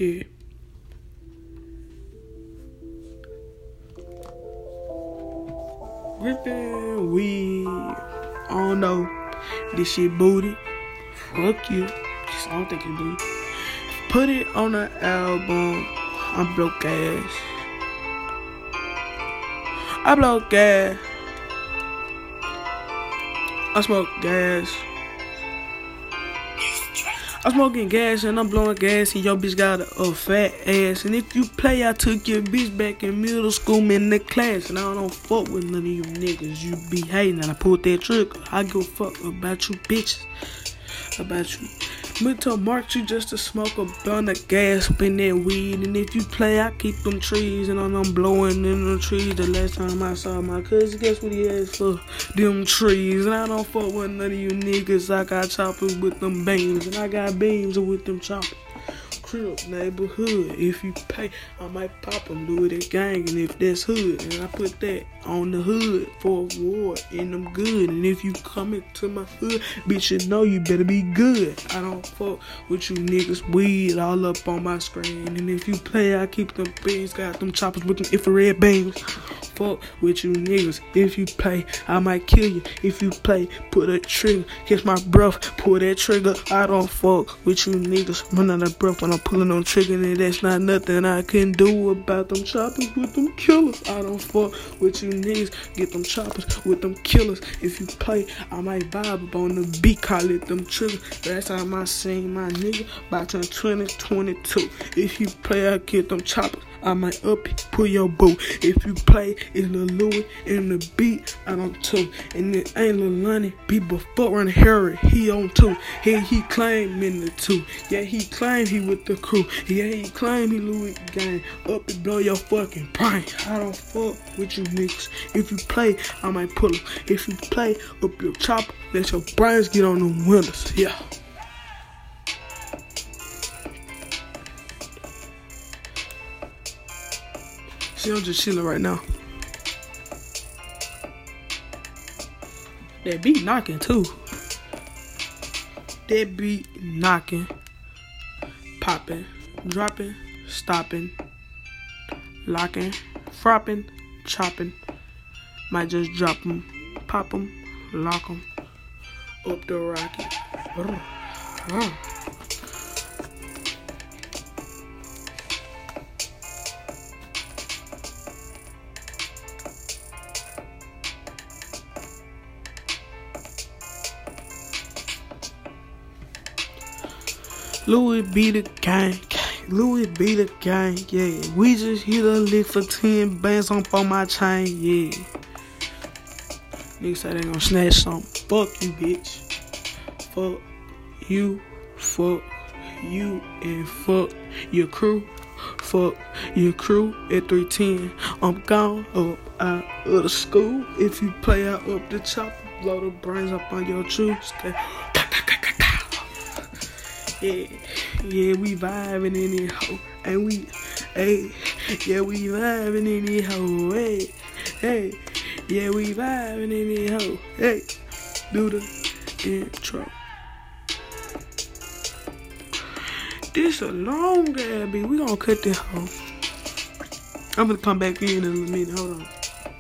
Yeah. Gripping weed. I don't know. This shit booty. Fuck you. I don't think you do. Put it on the album. I'm broke ass. I blow gas. I smoke gas. I'm smoking gas and I'm blowing gas and your bitch got a fat ass. And if you play, I took your bitch back in middle school in the class. And I don't fuck with none of you niggas. You be hating and I pulled that trigger. I give a fuck about you bitches. About you. Mental mark you just to smoke a blunt of gas up in that weed. And if you play, I keep them trees and I'm blowing in them trees. The last time I saw my cousin, guess what he asked for? Them trees. And I don't fuck with none of you niggas. I got choppers with them beams. And I got beams with them choppers. Crib, neighborhood. If you pay, I might pop them, do it at gang. And if that's hood, and I put that on the hood for a war, and I'm good. And if you come into my hood, bitch, you know you better be good. I don't fuck with you niggas, weed all up on my screen. And if you play, I keep them beans, got them choppers with them infrared beams. Fuck with you niggas. If you play, I might kill you. If you play, put a trigger, catch my breath, pull that trigger. I don't fuck with you niggas. Run out of breath when I'm pulling on trigger, and that's not nothing I can do about them choppers with them killers. I don't fuck with you niggas. Get them choppers with them killers. If you play, I might vibe up on the beat, call it them triggers. Last time I seen my nigga, by 2022. If you play, I get them choppers. I might up it, pull your boot. If you play, it's Lil Louis in the beat, I don't too. And it ain't Lil Lonnie, beat before and Harry, he on two. Yeah, he claim in the two. Yeah, he claim he with the crew. Yeah, he claim he Louis gang. Up and blow your fucking brain. I don't fuck with you niggas. If you play, I might pull them. If you play, up your chopper, let your brains get on them windows. Yeah. See, I'm just chilling right now. That beat knocking too. That beat knocking, popping, dropping, stopping, locking, fropping, chopping. Might just drop them, pop them, lock them, up the rocket. Louis be the gang, Louis be the gang, yeah. We just hit a lick for 10 bands on for my chain, yeah. Niggas say they gon' snatch something. Fuck you, bitch. Fuck you, and fuck your crew. Fuck your crew at 310. I'm gone up out of the school. If you play out up the chopper, blow the brains up on your juice. Yeah, we vibing in this hoe, and we, hey, yeah, we vibing in this hoe, hey, yeah, we vibing in this hoe, hey, do the intro. This a long ass beat, we gonna cut this hoe. I'm gonna come back in a minute, hold on.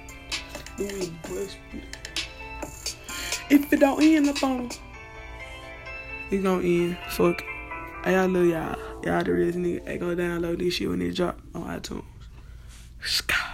If it don't end up on, it gonna end, fuck it. Hey, I love y'all. Y'all the realest nigga. Hey, go download this shit when it drop on iTunes.